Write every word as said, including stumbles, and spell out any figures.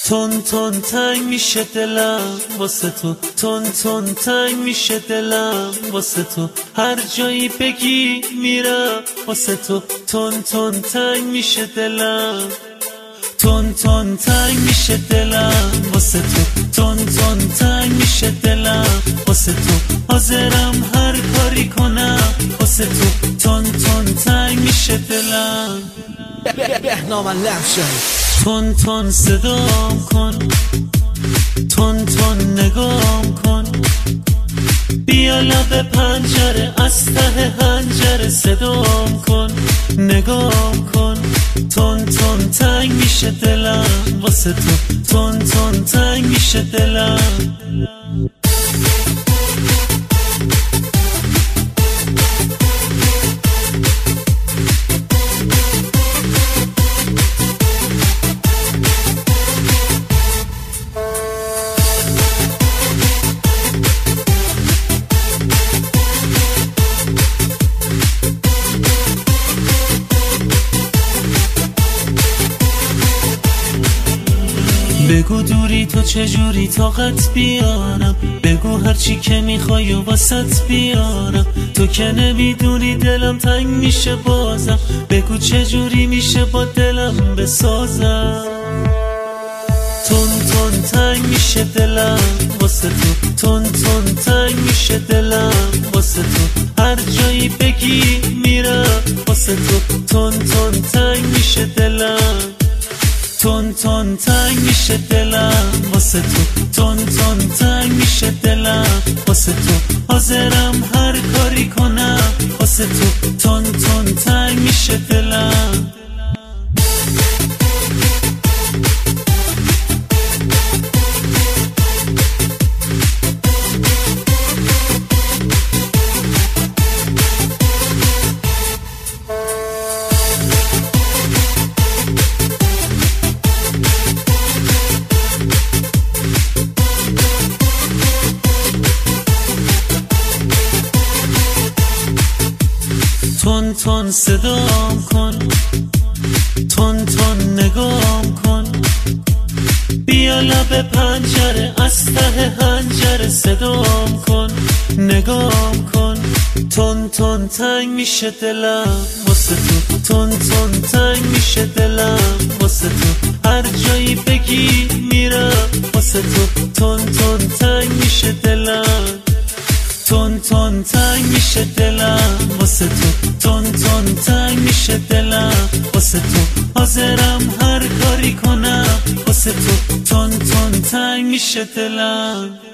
تون تون تنگ میشه دلم واسه تو، تون تون تنگ میشه دلم واسه تو، هر جایی بگی میرم واسه تو، تون تون تنگ میشه دلم، تون تون تنگ میشه دلم واسه تو، تون تون تنگ میشه دلم واسه تو، حاضرم هر کاری کنم واسه تو، تون تون تنگ میشه دلم. بهنام لحشم تون تون صدام کن، تون تون نگام کن، بیا لب پنجره از ته هنجره صدام کن، نگام کن، تون تون تنگ میشه دلم واسه تو، تون تون تنگ میشه دلم. بگو دوری تو چجوری طاقت بیارم، بگو هرچی که میخوای و واسط بیارم، تو که نمیدونی دلم تنگ میشه بازم، بگو چجوری میشه با دلم بسازم. تون تون تنگ میشه دلم واسه تو، تون تون تنگ میشه دلم واسه تو، هر جایی بگی میرم واسه تو، تون تون تنگ میشه دلم، تون تون تنگ میشه دلم واسه تو، تون تون تنگ میشه دلم واسه تو، حاضرم هر کاری کنم واسه تو، تون تون تنگ میشه دلم. تون تون صدام کن، تون تون نگام کن، بیا لب پنجره از ته هنجره صدام کن، نگام کن، تون تون تنگ میشه دلم واسه تو، تون تون تنگ میشه دلم واسه تو، هر جایی بگی میرم واسه تو، تون تون تنگ میشه دلم، تون تون تنگ میشه دلم واسه تو، تون تون تنگ میشه دلم واسه تو، حاضرم هر کاری کنم واسه تو، تون تون تنگ میشه دلم.